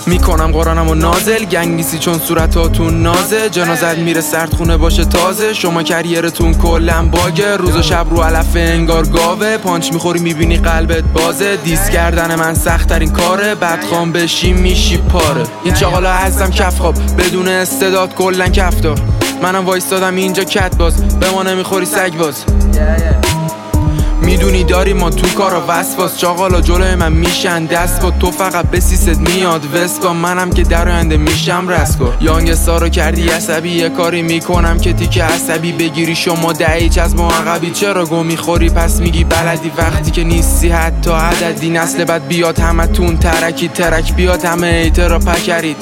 میکنم قرآنم و نازل گنگ نیستی چون صورتاتون نازه. جنازت میره سردخونه باشه تازه. شما کریرتون کلن باگه. روز و شب رو علف انگار گاوه. پانچ میخوری میبینی قلبت بازه. دیس کردن من سخت ترین کاره. بدخوام بشی میشی پاره. این چاقالا هستم کف خواب بدون استعداد کلن کفتار. منم وایستادم اینجا کت باز به ما نمیخوری سگ باز. میدونی داری ما تو کارا وسواس. چاقالا جلوی من میشن دست با تو فقط به سیست میاد وسکا. منم که در آینده میشم رسکا. یانگستا رو کردی عصبی یه کاری میکنم که تیک عصبی بگیری. شما دهیچ از ما عقبی چرا گو میخوری پس میگی بلدی وقتی که نیستی حتی عددی. نسل بعد بیاد همتون ترکی ترک بیاد همه ایترا پکرید.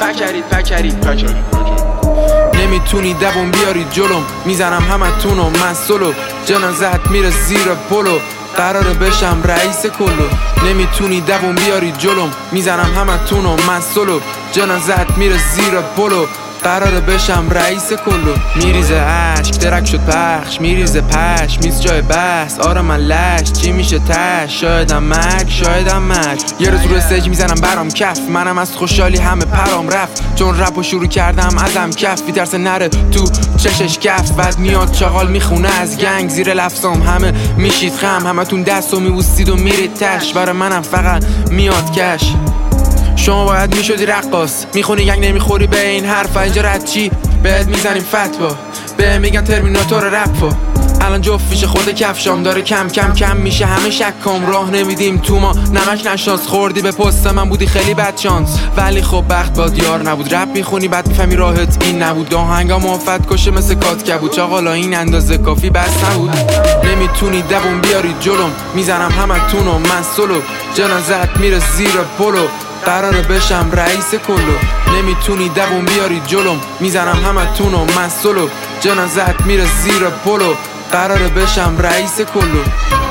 نمیتونی دوون بیارید جلوم میزنم همتونو من سولو. جنازت میره زیر پلو قراره بشم رئیس کلو. نمیتونی دوون بیارید جلوم میزنم همتونو من سولو. جنازت میره زیر پلو قراره بشم رئیس کلو. میریزه عشق درک شد پخش میریزه پش میز جای بحث. آره من لش چی میشه تش شایدم مرگ. یه روز رو استیج میزنم برام کف. منم از خوشحالی همه پرام رفت چون رپو شروع کردم ازم کف. بیترسه نره تو چشش کف. بعد میاد چاقال میخونه از گنگ زیر لفظام همه میشید خم. همتون دستو میبوستید و میرید تش. برای منم فقط میاد کش. شما باید میشدی رقاص میخونی گنگ نمیخوری به این حرفا. اینجا رد چی بهت میزنیم فتوا. به میگن ترمیناتور رپا. الان جفت میشه خود کفشام داره کم میشه همه شکام. راه نمیدیم تو ما نمک نشناس. خوردی به پست من بودی خیلی بد شانس. ولی خب بخت باد یار نبود. رپ میخونی بعد میفهمی راحت این نبود. آهنگا موفت کشه مثل کات کبود. چاقالا این اندازه کافی بس نبود. نمیتونی دوون بیارید جلوم میزنم همتونو من سولو. جنازت میره زیر پلو قراره بشم رئیس کلو. نمیتونی دوون بیارید جلوم میزنم همتونو من سولو. جنازت میره زیر پلو قراره بشم رئیس کلو.